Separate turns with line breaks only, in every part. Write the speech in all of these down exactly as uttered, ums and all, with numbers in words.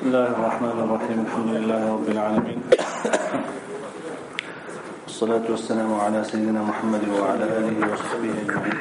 بسم الله الرحمن الرحيم الحمد لله رب العالمين والصلاة والسلام على سيدنا محمد وعلى آله وصحبه أجمعين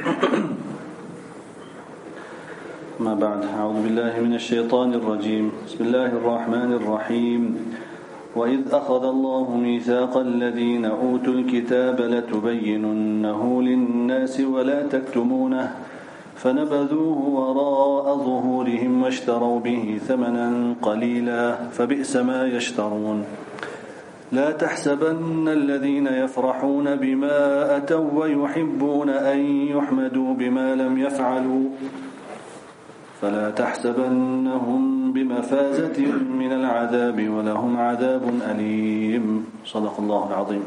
ما بعد أعوذ بالله من الشيطان الرجيم بسم الله الرحمن الرحيم وإذ أخذ الله ميثاق الذين أوتوا الكتاب لتبيننه للناس ولا تكتمونه فنبذوه وراء ظهورهم واشتروا به ثمنا قليلا فبئس ما يشترون لا تحسبن الذين يفرحون بما أتوا ويحبون أن يحمدوا بما لم يفعلوا فلا تحسبنهم بمفازة من العذاب ولهم عذاب أليم صدق الله العظيم.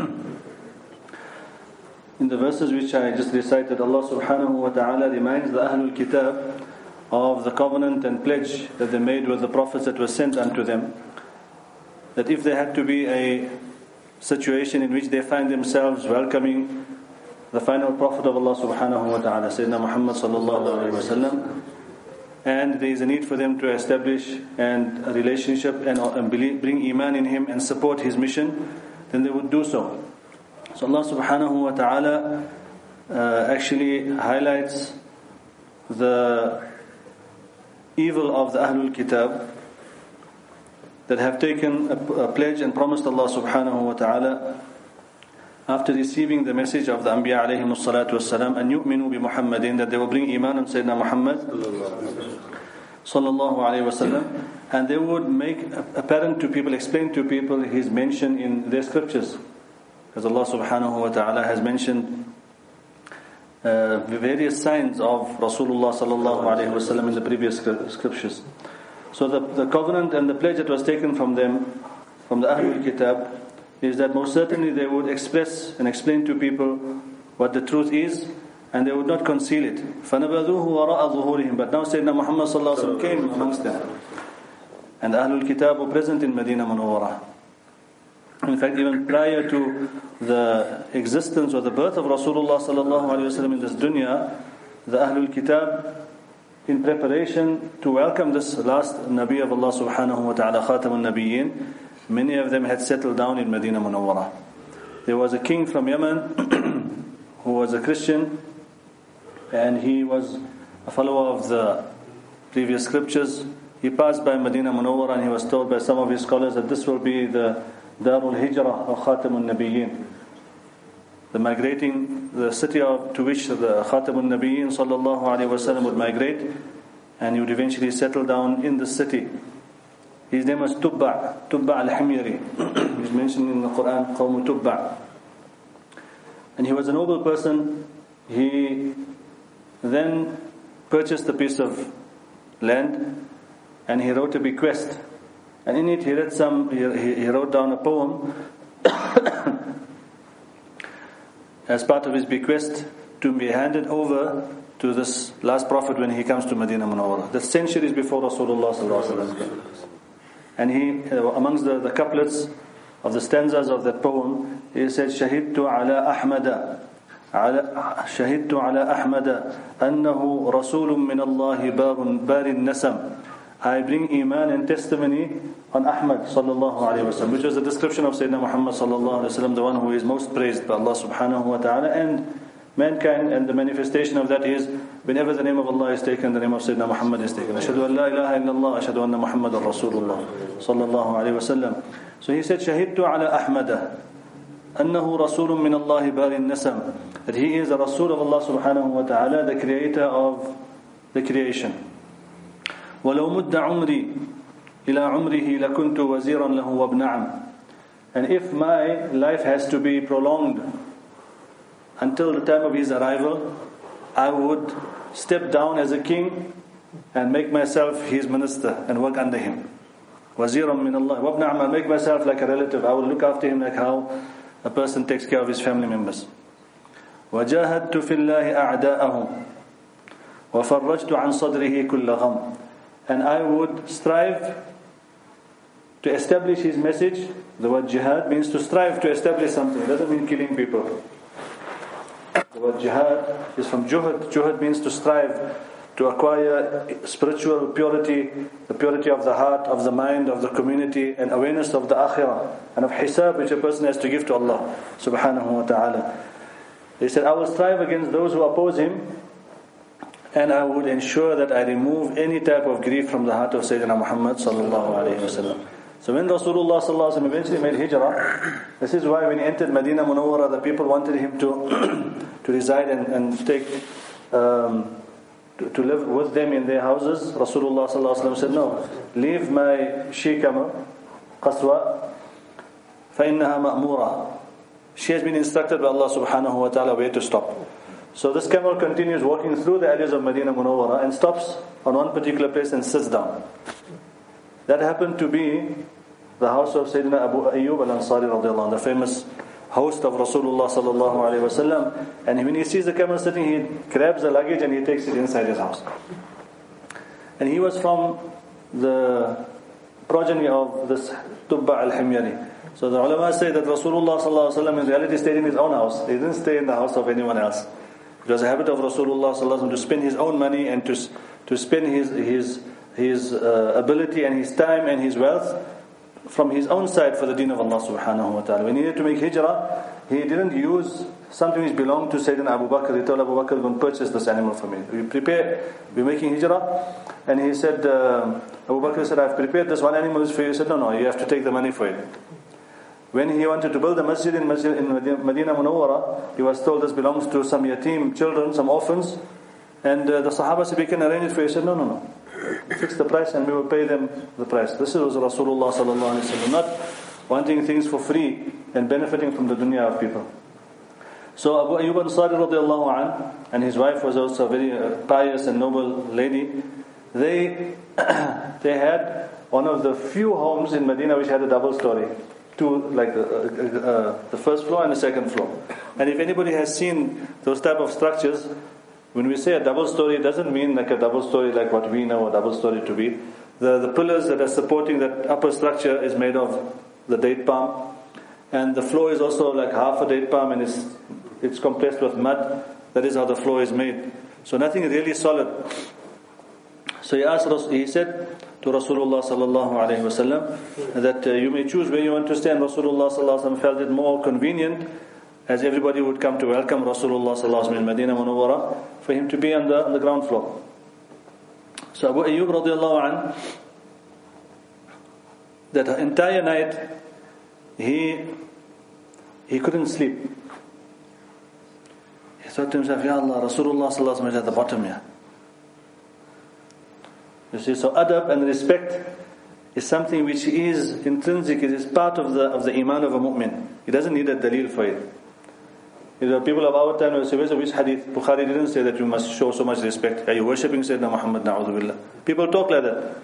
In the verses which I just recited, Allah subhanahu wa ta'ala reminds the Ahlul Kitab of the covenant and pledge that they made with the prophets that were sent unto them. That if there had to be a situation in which they find themselves welcoming the final prophet of Allah subhanahu wa ta'ala, Sayyidina Muhammad sallallahu alayhi wa sallam, and there is a need for them to establish and a relationship and, and believe, bring iman in him and support his mission, then they would do so. So Allah subhanahu wa ta'ala uh, actually highlights the evil of the Ahlul Kitab that have taken a, a pledge and promised Allah subhanahu wa ta'ala after receiving the message of the Anbiya alayhimu salatu wassalam and yu'minu bi Muhammadin, that they will bring iman on Sayyidina Muhammad sallallahu alayhi wasallam, and they would make apparent to people, explain to people his mention in their scriptures. As Allah subhanahu wa ta'ala has mentioned uh, various signs of Rasulullah sallallahu alayhi wa sallam in the previous scriptures. So the, the covenant and the pledge that was taken from them, from the Ahlul Kitab, is that most certainly they would express and explain to people what the truth is, and they would not conceal it. فَنَبَذُوهُ وَرَاءَ ظُهُورِهِمْ. But now Sayyidina Muhammad sallallahu alayhi wa sallam came amongst them, and the Ahlul Kitab were present in Medina Munawwarah. In fact, even prior to the existence or the birth of Rasulullah sallallahu alaihi wasallam in this dunya, the Ahlul Kitab, in preparation to welcome this last Nabi of Allah subhanahu wa ta'ala, Khatamun Nabiyyin, many of them had settled down in Medina Munawwarah. There was a king from Yemen who was a Christian, and he was a follower of the previous scriptures. He passed by Medina Munawwarah, and he was told by some of his scholars that this will be the Darul Hijrah of Khatamun Nabiyyin, the migrating, the city of, to which the Khatamun Nabiyyin sallallahu alayhi wa sallam would migrate, and he would eventually settle down in the city. His name was Tubba, Tubba al-Himyari. He's mentioned in the Quran, Qawmu Tubba. And he was a noble person. He then purchased a piece of land, and he wrote a bequest. And in it he read some, he, he wrote down a poem as part of his bequest to be handed over to this last prophet when he comes to Medina Munawwarah. That's centuries before Rasulullah sallallahu alaihi wasallam. And he, uh, amongst the, the couplets of the stanzas of that poem, he said, "Shahidtu ala Ahmada, ala Shahidtu ala Ahmada, annahu Rasulun min Allahi barun barin nasam." I bring iman and testimony on Ahmad sallallahu alayhi wa sallam, which was the description of Sayyidina Muhammad sallallahu alayhi wa sallam, the one who is most praised by Allah subhanahu wa ta'ala and mankind, and the manifestation of that is whenever the name of Allah is taken, the name of Sayyidina Muhammad is taken. Ashhadu an la ilaha illallah, ashhadu anna Muhammadan Rasulullah sallallahu alayhi wa sallam. So he said, "Shahidtu ala Ahmada, annahu Rasulun min Allahi barin nasam," that he is a Rasul of Allah subhanahu wa ta'ala, the creator of the creation. وَلَوْ مُدَّ عُمْرِي إِلَىٰ عُمْرِهِ لَكُنْتُ وَزِيرًا لَهُ وَابْنَ عَمٍ. And if my life has to be prolonged until the time of his arrival, I would step down as a king and make myself his minister and work under him. وَزِيرًا مِنَ اللَّهِ وَابْنَ عَمٍ. I'll make myself like a relative. I will look after him like how a person takes care of his family members. وَجَاهَدْتُ فِي اللَّهِ أَعْدَاءَهُ وَفَرَّجْتُ عَنْ صَدْرِهِ كُلَّ غَمٍ. And I would strive to establish his message. The word jihad means to strive to establish something. It doesn't mean killing people. The word jihad is from juhad. Juhad means to strive to acquire spiritual purity, the purity of the heart, of the mind, of the community, and awareness of the akhirah, and of hisab which a person has to give to Allah subhanahu wa ta'ala. He said, I will strive against those who oppose him, and I would ensure that I remove any type of grief from the heart of Sayyidina Muhammad sallallahu alayhi wa sallam. So when Rasulullah sallallahu alayhi wa sallam eventually made hijrah, this is why when he entered Medina Munawwara, the people wanted him to to reside and, and take um, to, to live with them in their houses. Rasulullah sallallahu alayhi wa sallam said, no, leave my she-camel, Qaswa, فَإِنَّهَا مَأْمُورَةٌ. She has been instructed by Allah subhanahu wa ta'ala where to stop. So this camel continues walking through the areas of Medina Munawwara and stops on one particular place and sits down. That happened to be the house of Sayyidina Abu Ayyub al-Ansari radiallahu anhu, the famous host of Rasulullah sallallahu alayhi wa sallam. And when he sees the camel sitting, he grabs the luggage and he takes it inside his house. And he was from the progeny of this Tubba al-Himyari. So the ulama say that Rasulullah sallallahu alayhi wa sallam in reality stayed in his own house. He didn't stay in the house of anyone else. It was a habit of Rasulullah sallallahu alayhi wa sallam to spend his own money and to, to spend his, his, his uh, ability and his time and his wealth from his own side for the deen of Allah subhanahu wa ta'ala. When he needed to make hijrah, he didn't use something which belonged to Sayyidina Abu Bakr. He told Abu Bakr, go and purchase this animal for me. We prepare, we're making hijrah. And he said, uh, Abu Bakr said, I've prepared this one animal is for you. He said, no, no, you have to take the money for it. When he wanted to build a masjid in, masjid in Medina Munawwara, he was told this belongs to some yatim children, some orphans. And uh, the Sahaba said, we can arrange it for you. He said, no, no, no. Fix the price and we will pay them the price. This was Rasulullah sallallahu alaihi wasallam, not wanting things for free and benefiting from the dunya of people. So Abu Ayyub Ansari radiallahu anh, and his wife was also a very uh, pious and noble lady. They they had one of the few homes in Medina which had a double story. Two, like the, uh, uh, the first floor and the second floor. And if anybody has seen those type of structures, when we say a double story, it doesn't mean like a double story like what we know a double story to be. The, the pillars that are supporting that upper structure is made of the date palm. And the floor is also like half a date palm and it's, it's compressed with mud. That is how the floor is made. So nothing really solid. So he asked, he said to Rasulullah sallallahu alayhi wa sallam that uh, you may choose where you want to stay. And Rasulullah sallallahu alayhi wa sallam felt it more convenient, as everybody would come to welcome Rasulullah sallallahu alayhi wa sallam in Medina Munawwara, for him to be on the, on the ground floor. So Abu Ayyub radiallahu anh, that entire night, he he couldn't sleep. He thought to himself, Ya Allah, Rasulullah sallallahu alayhi wa sallam is at the bottom here. You see, so adab and respect is something which is intrinsic, it is part of the of the iman of a mu'min. He doesn't need a dalil for it. You know, people of our time will say, which hadith? Bukhari didn't say that you must show so much respect. Are you worshipping Sayyidina Muhammad? Na'udhu billah. People talk like that.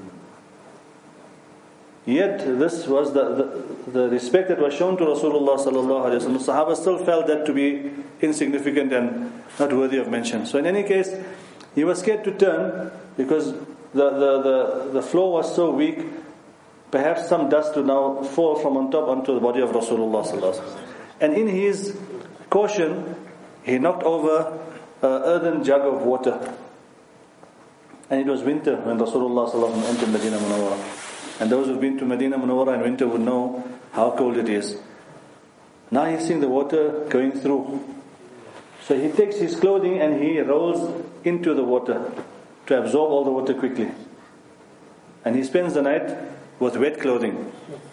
Yet this was the, the, the respect that was shown to Rasulullah sallallahu alaihi wasallam. The Sahaba still felt that to be insignificant and not worthy of mention. So in any case, he was scared to turn because the, the, the, the floor was so weak. Perhaps some dust would now fall from on top onto the body of Rasulullah sallallahu alaihi wasallam. And in his caution, he knocked over an earthen jug of water. And it was winter when Rasulullah sallallahu alaihi wasallam entered Medina Munawwara. And those who've been to Medina Munawwara in winter would know how cold it is. Now he's seeing the water going through. So he takes his clothing and he rolls into the water to absorb all the water quickly. And he spends the night with wet clothing,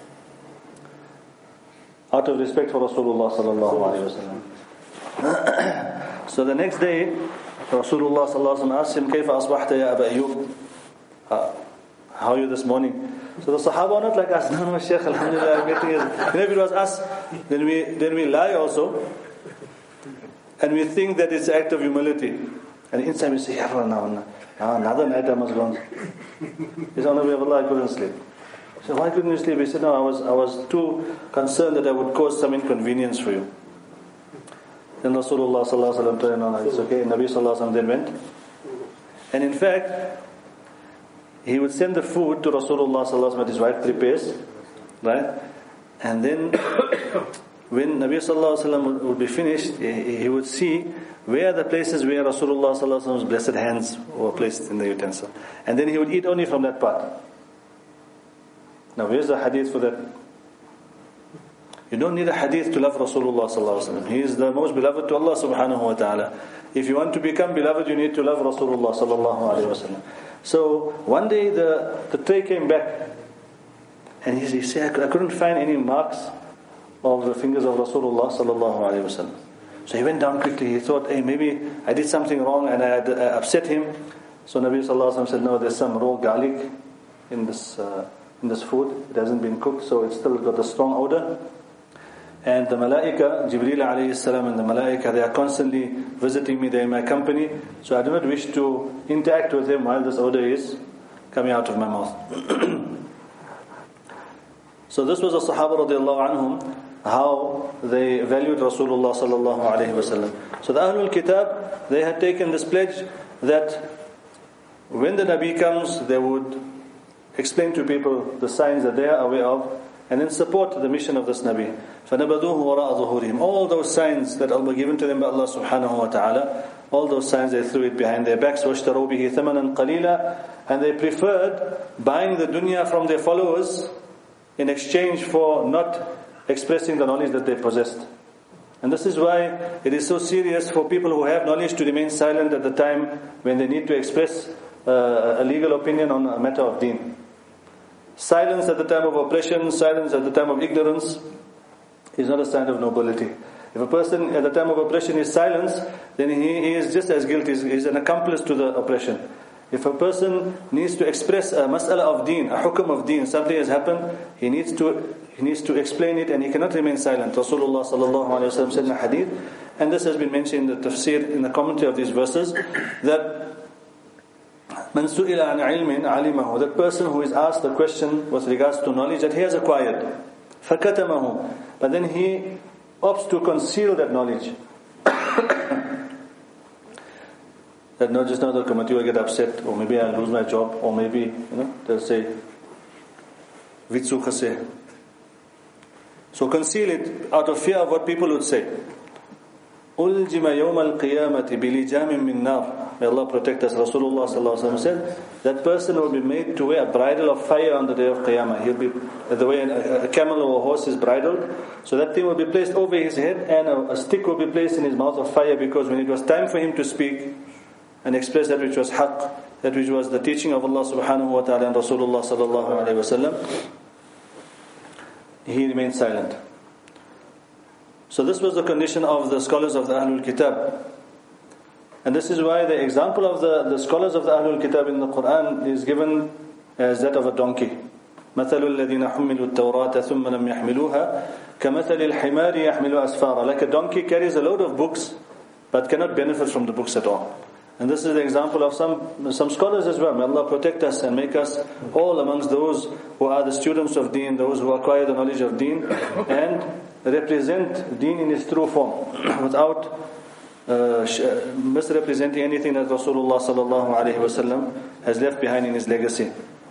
out of respect for Rasulullah sallallahu alaihi wasallam. So the next day, Rasulullah sallallahu alaihi wasallam asked him, "Kayfa asbahta ya Aba Ayyub?" Uh, how are you this morning? So the Sahaba are not like us. No, no, Shaykh, alhamdulillah, I'm getting it. And if it was us, then we then we lie also, and we think that it's an act of humility. And inside we say, "Yeah, now, now another night I must go on." He said, "Oh no, we have Allah, I couldn't sleep." So why couldn't you sleep? He said, "No, I was I was too concerned that I would cause some inconvenience for you." Then Rasulullah sallallahu alaihi wasallam told him, "No, no, it's okay." Nabi sallallahu alaihi wasallam then went, and in fact, he would send the food to Rasulullah sallallahu alaihi wasallam that his wife prepares, right? And then when Nabi sallallahu alaihi wasallam would be finished, he would see where are the places where Rasulullah sallallahu alaihi wasallam's blessed hands were placed in the utensil. And then he would eat only from that part. Now where's the hadith for that? You don't need a hadith to love Rasulullah sallallahu alaihi wasallam. He is the most beloved to Allah subhanahu wa ta'ala. If you want to become beloved, you need to love Rasulullah sallallahu alaihi wasallam. So one day the, the tray came back, and he, he said, I couldn't find any marks of the fingers of Rasulullah sallallahu alaihi wasallam. So he went down quickly. He thought, hey, maybe I did something wrong and I had uh, upset him. So Nabi sallallahu alaihi wasallam said, no, there's some raw garlic in this uh, in this food. It hasn't been cooked, so it's still got a strong odor. And the Malaika, Jibreel alayhi salam and the Malaika, they are constantly visiting me, they are in my company. So I do not wish to interact with them while this odor is coming out of my mouth. So this was a Sahaba radiallahu anhum, how they valued Rasulullah sallallahu alayhi wasallam. So the Ahlul Kitab, they had taken this pledge that when the Nabi comes, they would explain to people the signs that they are aware of, and then support the mission of this Nabi. فَنَبَذُوهُ وَرَاءَ ظُهُورِهِمْ. All those signs that were given to them by Allah subhanahu wa ta'ala, all those signs they threw it behind their backs. وَاشْتَرَوْا بِهِ ثَمَنًا قَلِيلًا. And they preferred buying the dunya from their followers in exchange for not expressing the knowledge that they possessed. And this is why it is so serious for people who have knowledge to remain silent at the time when they need to express uh, a legal opinion on a matter of deen. Silence at the time of oppression, silence at the time of ignorance is not a sign of nobility. If a person at the time of oppression is silenced, then he, he is just as guilty. He is an accomplice to the oppression. If a person needs to express a mas'ala of deen, a hukum of deen, something has happened, he needs to he needs to explain it, and he cannot remain silent. Rasulullah sallallahu alaihi wasallam said in a hadith, and this has been mentioned in the tafsir, in the commentary of these verses, that Man su'ila an ilmin alimahu, that person who is asked a question with regards to knowledge that he has acquired, fakatamahu, but then he opts to conceal that knowledge. That not just now the committee will get upset, or maybe I'll lose my job, or maybe, you know, they'll say, vitsu khase. So conceal it out of fear of what people would say. أُلْجِمَ يَوْمَ الْقِيَامَةِ بِلِجَامٍ مِّن نَارٍ. May Allah protect us. Rasulullah sallallahu alaihi wasallam said that person will be made to wear a bridle of fire on the day of Qiyamah. He'll be the way a camel or a horse is bridled. So that thing will be placed over his head, and a, a stick will be placed in his mouth of fire, because when it was time for him to speak and express that which was haqq, that which was the teaching of Allah subhanahu wa ta'ala and Rasulullah sallallahu alaihi wasallam, he remained silent. So this was the condition of the scholars of the Ahlul Kitab. And this is why the example of the, the scholars of the Ahlul Kitab in the Quran is given as that of a donkey. مَثَلُ الَّذِينَ حُمِّلُوا التَّوْرَاةَ ثُمَّ لَمْ يَحْمِلُوهَا كَمَثَلِ الْحِمَارِ يَحْمِلُ أَسْفَارًا. Like a donkey carries a load of books, but cannot benefit from the books at all. And this is the example of some some scholars as well. May Allah protect us and make us all amongst those who are the students of deen, those who acquire the knowledge of deen, and represent deen in its true form, without uh, misrepresenting anything that Rasulullah sallallahu alaihi wasallam has left behind in his legacy.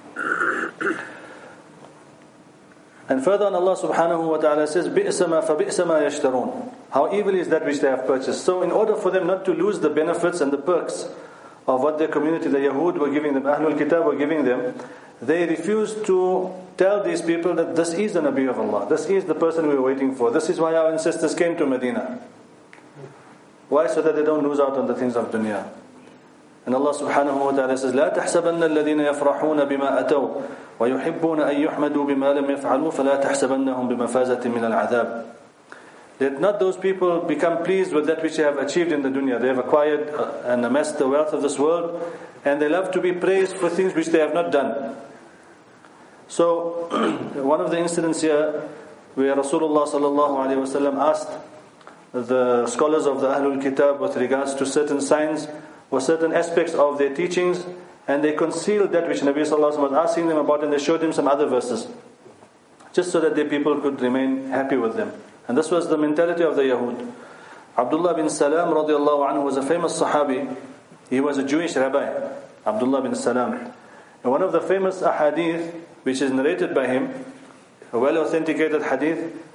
And further on, Allah subhanahu wa ta'ala says, بِئْسَ مَا فَبِئْسَ مَا يَشْتَرُونَ. How evil is that which they have purchased. So in order for them not to lose the benefits and the perks of what their community, the Yahud, were giving them, Ahlul Kitab were giving them, they refused to tell these people that this is the Nabi of Allah, this is the person we were waiting for, this is why our ancestors came to Medina. Why? So that they don't lose out on the things of dunya. And Allah subhanahu wa ta'ala says, لا تحسبن الذين يفرحون بما أتوا ويحبون أن يحمدوا بما لم يفعلوا فلا تحسبنهم بمفازة من العذاب. Let not those people become pleased with that which they have achieved in the dunya. They have acquired and amassed the wealth of this world, and they love to be praised for things which they have not done. So, one of the incidents here where Rasulullah sallallahu alaihi wasallam asked the scholars of the Ahlul Kitab with regards to certain signs or certain aspects of their teachings, and they concealed that which Nabi sallallahu alaihi wasallam was asking them about, and they showed him some other verses, just so that the people could remain happy with them. And this was the mentality of the Yahud. Abdullah bin Salam radiallahu anhu was a famous Sahabi. He was a Jewish rabbi, Abdullah bin Salam. And one of the famous ahadith which is narrated by him, a well authenticated hadith,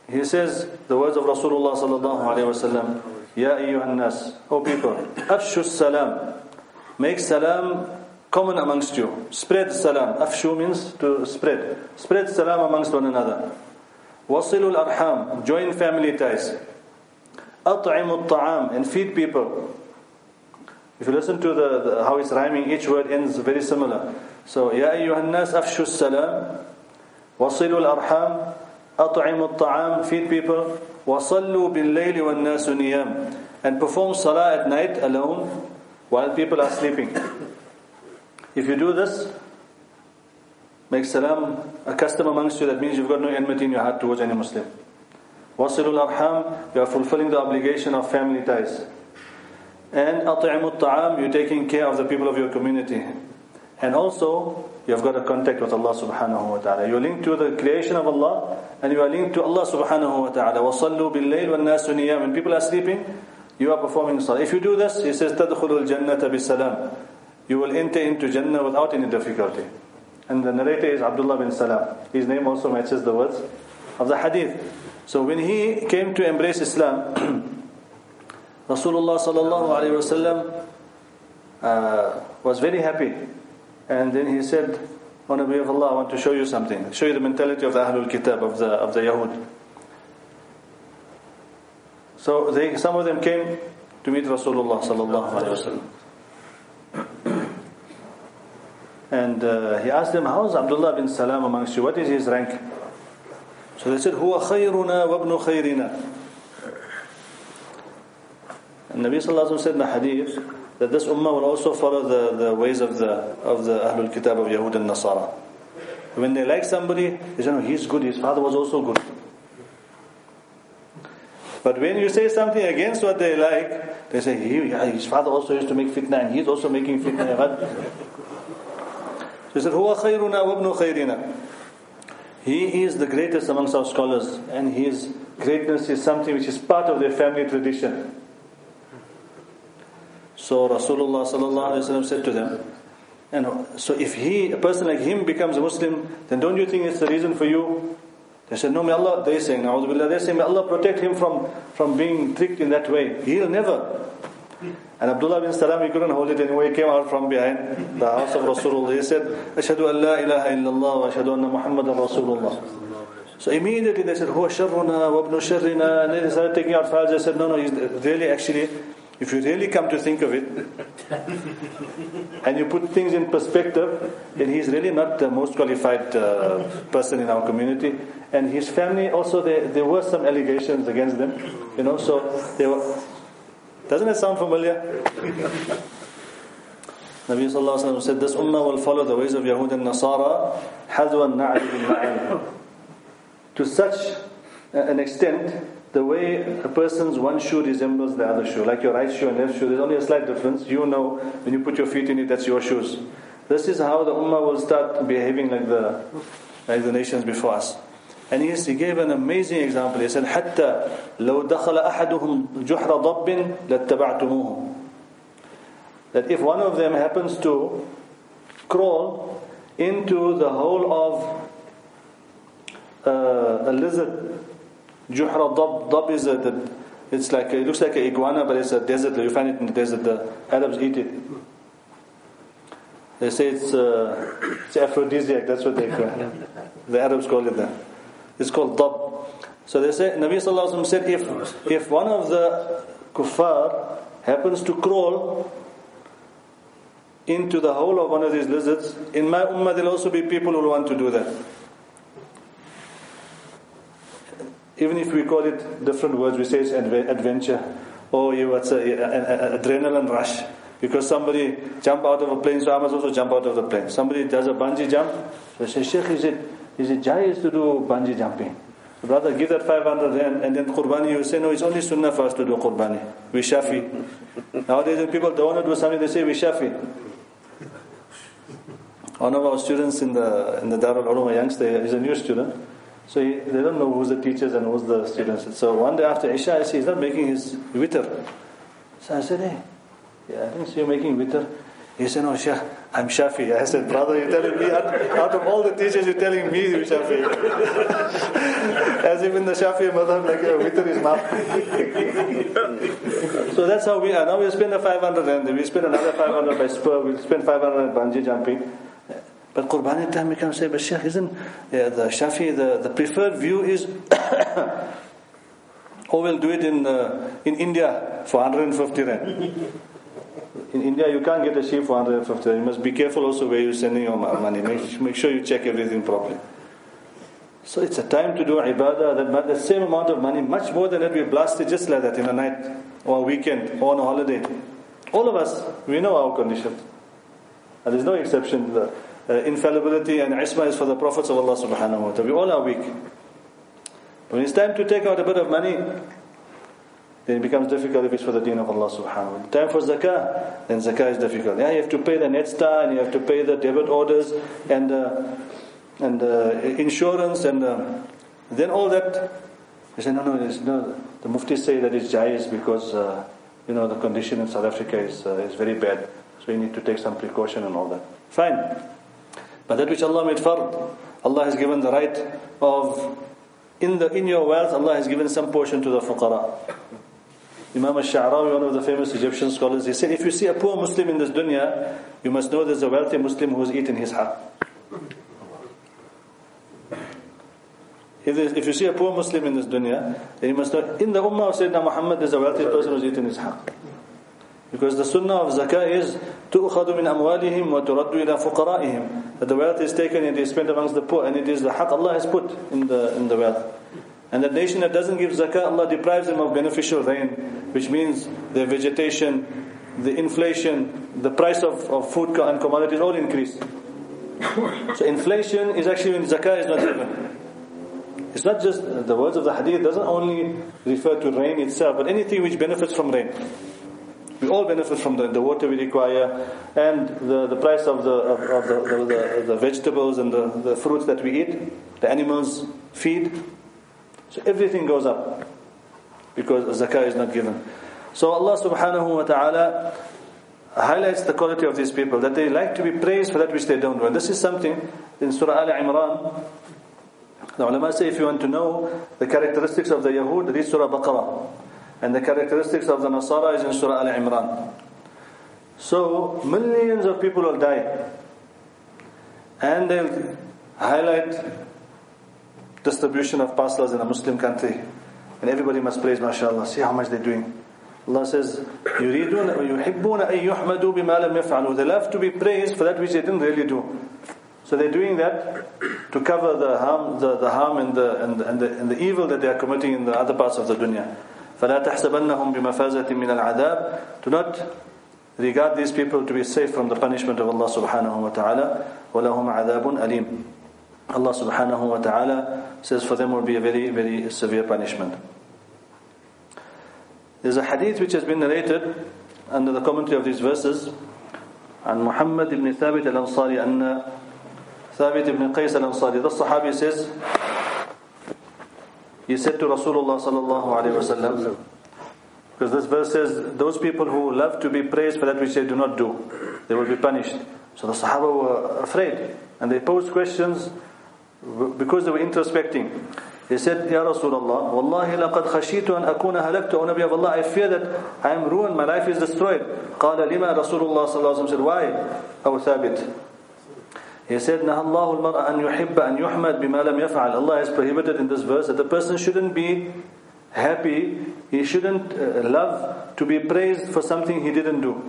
he says the words of Rasulullah sallallahu alayhi wa sallam, Ya ayyuhan nas, O people, afshu salam, make salam common amongst you. Spread salam. Afshu means to spread. Spread salam amongst one another. Wasilul arham, join family ties. At'imut ta'am, and feed people. If you listen to the, the how it's rhyming, each word ends very similar. So, Ya ayyuhan nas, afshu salam, wasilul arham, at'imut ta'am, feed people. وَصَلُّوا بِاللَّيْلِ وَالنَّاسُ نِيَامٌ, and perform salah at night alone while people are sleeping. If you do this, make salam a custom amongst you, that means you've got no enmity in your heart towards any Muslim. وَصِلُوا الْأَرْحَامِ, you are fulfilling the obligation of family ties. And أَطْعِمُوا الطَّعَامِ, you're taking care of the people of your community. And also, you have got a contact with Allah subhanahu wa ta'ala. You are linked to the creation of Allah, and you are linked to Allah subhanahu wa ta'ala. وَصَلُّوا بِاللَّيْلِ وَالنَّاسُ نِيَامٌ, when people are sleeping, you are performing salah. If you do this, he says, تَدْخُلُوا الْجَنَّةَ بِالسَّلَامِ, you will enter into Jannah without any difficulty. And the narrator is Abdullah bin Salam. His name also matches the words of the hadith. So when he came to embrace Islam, Rasulullah sallallahu alayhi wa sallam uh, was very happy. And then he said, O Nabi of Allah, I want to show you something. Show you the mentality of the Ahlul Kitab, of the of the Yahud. So they, some of them came to meet Rasulullah sallallahu alaihi wasallam. And uh, he asked them, how is Abdullah bin Salam amongst you? What is his rank? So they said, Huwa khayruna wa ibnu khayrina. And Nabi sallallahu alaihi wasallam said in the hadith that this ummah will also follow the, the ways of the of the Ahlul Kitab of Yahud and Nasara. When they like somebody, they say, no, he's good, his father was also good. But when you say something against what they like, they say, he, yeah, his father also used to make fitna, and he's also making fitna. So he said, Huwa khayruna wa ibnu khayrina. He is the greatest amongst our scholars, and his greatness is something which is part of their family tradition. So Rasulullah sallallahu alaihi wasallam said to them, and so if he, a person like him becomes a Muslim, then don't you think it's the reason for you? They said, no, may Allah, they're saying, Na'udhu Billah, they're saying, may Allah protect him from, from being tricked in that way. He'll never. And Abdullah bin Salam, he couldn't hold it anyway. He came out from behind the house of Rasulullah. He said, Ashhadu an la ilaha illallah wa ashhadu anna Muhammadan Rasulullah. So immediately they said, Huwa sharruna wa ibnu sharrina. And then they started taking out files. They said, no, no, he's really actually, if you really come to think of it, and you put things in perspective, then he's really not the most qualified uh, person in our community. And his family also, there, there were some allegations against them. You know, so they were... Doesn't it sound familiar? Nabi sallallahu alaihi wasallam said, this ummah will follow the ways of Yahud and Nasara, hadwa an-na'al bil-na'al. To such an extent, the way a person's one shoe resembles the other shoe, like your right shoe and left shoe, there's only a slight difference. You know, when you put your feet in it, that's your shoes. This is how the ummah will start behaving like the like the nations before us. And yes, he gave an amazing example. He said, حَتَّى لَوْ دَخَلَ أَحَدُهُمْ جُحْرَ ضَبٍّ لَاتَّبَعْتُمُوهُ. That if one of them happens to crawl into the hole of uh, a lizard, جُحْرَ ضَبٍ, ضَبٍ is a, it's like, it looks like an iguana, but it's a desert. You find it in the desert. The Arabs eat it. They say it's, uh, it's aphrodisiac. That's what they call it. The Arabs call it that. It's called dab. So they say, Nabi sallallahu alaihi wasallam said, if if one of the kuffar happens to crawl into the hole of one of these lizards, in my ummah there'll also be people who want to do that. Even if we call it different words, we say it's adventure, or you what's an adrenaline rush. Because somebody jump out of a plane, so I must also jump out of the plane. Somebody does a bungee jump, so I say, Sheikh, is it is it jais to do bungee jumping? So brother, give that five hundred and, and then qurbani. You say, no, it's only sunnah for us to do qurbani. We shafi. Nowadays when people don't want to do something, they say we shafi. One of our students in the in the Darul Ulum, a youngster, is a new student. So he, they don't know who's the teachers and who's the students. So one day after Isha, I see he's not making his witr. So I said, hey, yeah, I think so you're making witr. He said, no, Shaykh, I'm Shafi. I said, brother, you're telling me, out, out of all the teachers, you're telling me you're Shafi. As if in the Shafi madhab, like, yeah, witr is mouth. So that's how we are. Now we'll spend a five hundred and we spend another five hundred by spur, we'll spend five hundred on bungee jumping. But Qurbani time we can say, but Shaykh, isn't yeah, the Shafi, the, the preferred view is, or we'll do it in uh, in India for one hundred fifty rand. In India, you can't get a sheep for one hundred fifty rand. You must be careful also where you're sending your money. Make, make sure you check everything properly. So it's a time to do ibadah, that the same amount of money, much more than that, we blast it just like that in a night, or a weekend, or on a holiday. All of us, we know our condition. And there's no exception. The uh, infallibility and isma is for the prophets of Allah subhanahu wa ta'ala. We all are weak. When it's time to take out a bit of money, then it becomes difficult if it's for the deen of Allah subhanahu wa ta'ala. Time for zakah, then zakah is difficult. Yeah, you have to pay the Netstar, and you have to pay the debit orders, and uh, and uh, insurance, and uh, then all that. They say, no, no, it's, no. The muftis say that it's jaiz because uh, you know the condition in South Africa is uh, is very bad, so you need to take some precaution and all that. Fine, but that which Allah made fard, Allah has given the right of in the in your wealth, Allah has given some portion to the fuqara. Imam al-Sha'rawi, one of the famous Egyptian scholars, he said, if you see a poor Muslim in this dunya, you must know there's a wealthy Muslim who has eaten his haqq. If, if you see a poor Muslim in this dunya, then you must know, in the ummah of Sayyidina Muhammad, there's a wealthy person who's eaten his haqq. Because the sunnah of zakah is, تُؤْخَذُ مِنْ أَمْوَالِهِمْ وَتُرَدُّ إِلَى فُقَرَائِهِمْ, that the wealth is taken and is spent amongst the poor, and it is the haqq Allah has put in the in the wealth. And the nation that doesn't give zakah, Allah deprives them of beneficial rain, which means their vegetation, the inflation, the price of, of food and commodities all increase. So inflation is actually when zakah is not given. It's not just the words of the hadith doesn't only refer to rain itself, but anything which benefits from rain. We all benefit from the, the water we require, and the, the price of the of, of the, the, the, the vegetables and the, the fruits that we eat, the animals feed. So everything goes up because zakah is not given. So Allah subhanahu wa ta'ala highlights the quality of these people, that they like to be praised for that which they don't do. And this is something in Surah Al-Imran. The ulama say if you want to know the characteristics of the Yahud, read Surah Baqarah. And the characteristics of the Nasara is in Surah Al-Imran. So millions of people will die. And they'll highlight distribution of parcels in a Muslim country, and everybody must praise, mashallah, see how much they're doing. Allah says, يُرِيدُونَ وَيُحِبُّونَ أَن يُحْمَدُوا بِمَا لَمْ يَفْعَلُوا. They love to be praised for that which they didn't really do. So they're doing that to cover the harm, the, the harm and the, and, the, and, the, and the evil that they are committing in the other parts of the dunya. فَلَا تَحْسَبَنَّهُمْ بِمَفَازَةٍ مِّنَ الْعَذَابِ. Do not regard these people to be safe from the punishment of Allah subhanahu wa ta'ala. وَلَهُمْ عَذَابٌ أَلِيمٌ. Allah subhanahu wa ta'ala says for them will be a very, very severe punishment. There's a hadith which has been narrated under the commentary of these verses, and Muhammad ibn Thabit al-Ansari, and Thabit ibn Qais al-Ansari, the Sahabi says, he said to Rasulullah sallallahu alayhi wa sallam, because this verse says, those people who love to be praised for that which they do not do, they will be punished. So the Sahaba were afraid, and they posed questions because they were introspecting. He said, Ya Rasulullah, Wallahi laqad khashitu an akuna halaktu, O Nabi of Allah, I fear that I am ruined, my life is destroyed. Qala lima, Rasulullah sallallahu alayhi wa sallam said, why? Abu Thabit. He said, Nahallahu al-mar'a an yuhibba an yuhmad bima lam yaf'al. Allah has prohibited in this verse that the person shouldn't be happy, he shouldn't uh, love to be praised for something he didn't do.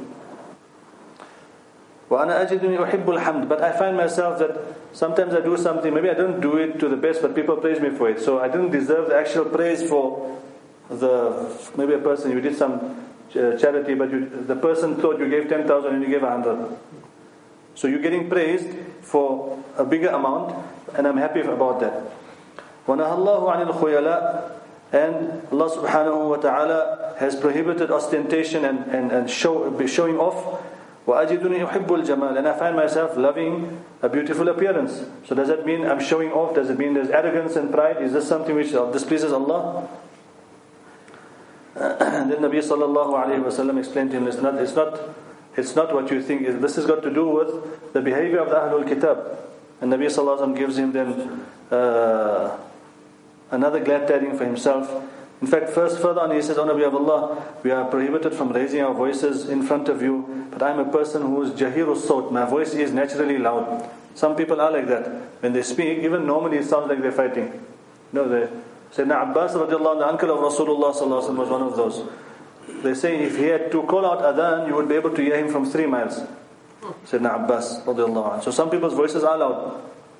وَأَنَا أَجِدُنِي أُحِبُّ الْحَمْدِ. But I find myself that sometimes I do something, maybe I don't do it to the best, but people praise me for it. So I didn't deserve the actual praise for the, maybe a person, you did some uh, charity, but you, the person thought you gave ten thousand and you gave one hundred. So you're getting praised for a bigger amount, and I'm happy about that. وَنَهَى اللَّهُ عَنِ الْخُيَلَاءِ. And Allah subhanahu wa ta'ala has prohibited ostentation and, and, and show, showing off. وَأَجِدُنِي أُحِبُّ الْجَمَالِ. And I find myself loving a beautiful appearance. So does that mean I'm showing off? Does it mean there's arrogance and pride? Is this something which displeases Allah? And then Nabi sallallahu alayhi wa sallam explained to him, it's not, it's not It's not what you think. This has got to do with the behavior of the Ahlul Kitab. And Nabi Sallallahu Alaihi Wasallam gives him then uh, another glad tiding for himself. In fact, first further on he says, O Nabi of Allah, we are prohibited from raising our voices in front of you, but I am a person who is jahirus sawt. My voice is naturally loud. Some people are like that. When they speak, even normally it sounds like they're fighting. No, they Sayyidina Abbas radiallahu anhu, the uncle of Rasulullah sallallahu alaihi wasallam, was one of those. They say if he had to call out adhan, you would be able to hear him from three miles. Sayyidina Abbas radiallahu anhu. So some people's voices are loud.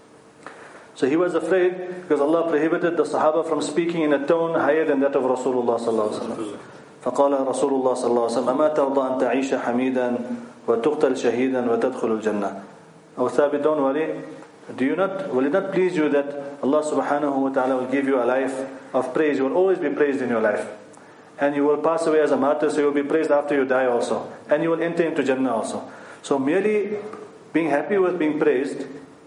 So he was afraid because Allah prohibited the Sahaba from speaking in a tone higher than that of Rasulullah sallallahu alaihi wasallam. فقال رسول الله صلى الله عليه وسلم أما ترضى أن تعيش حميدا وتقتل شهيدا وتدخل الجنة. O Thabit, don't worry. Do you not, will it not please you that Allah subhanahu wa ta'ala will give you a life of praise? You will always be praised in your life. And you will pass away as a martyr, so you will be praised after you die also. And you will enter into Jannah also. So merely being happy with being praised,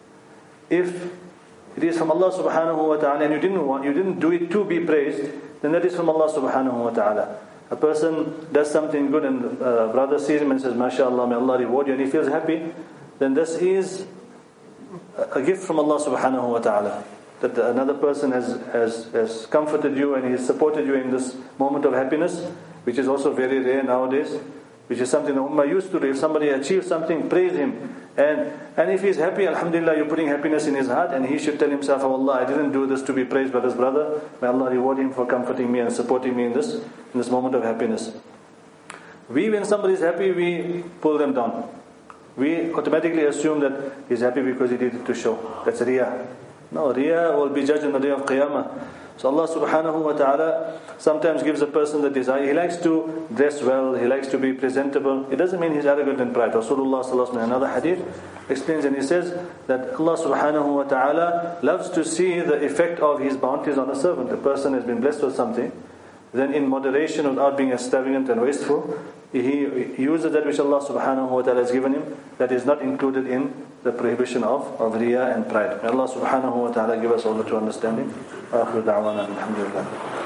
if it is from Allah subhanahu wa ta'ala and you didn't want, you didn't do it to be praised, then that is from Allah subhanahu wa ta'ala. A person does something good and a brother sees him and says, MashaAllah, may Allah reward you, and he feels happy, then this is a gift from Allah subhanahu wa ta'ala. That another person has, has, has comforted you and he has supported you in this moment of happiness, which is also very rare nowadays, which is something the Ummah used to do. If somebody achieves something, praise him. And and if he's happy, alhamdulillah, you're putting happiness in his heart, and he should tell himself, oh Allah, I didn't do this to be praised by this brother. May Allah reward him for comforting me and supporting me in this, in this moment of happiness. We, when somebody is happy, we pull them down. We automatically assume that he's happy because he did it to show. That's riyah. No, riyah will be judged on the day of Qiyamah. So Allah subhanahu wa ta'ala sometimes gives a person the desire. He likes to dress well, he likes to be presentable. It doesn't mean he's arrogant and pride. Rasulullah sallallahu alaihi wasallam in another hadith explains, and he says that Allah subhanahu wa ta'ala loves to see the effect of his bounties on a servant. A person has been blessed with something, then in moderation, without being extravagant and wasteful, he uses that which Allah subhanahu wa ta'ala has given him, that is not included in the prohibition of, of riyah and pride. May Allah subhanahu wa ta'ala give us all the true understanding. Akhiru da'wana alhamdulillah.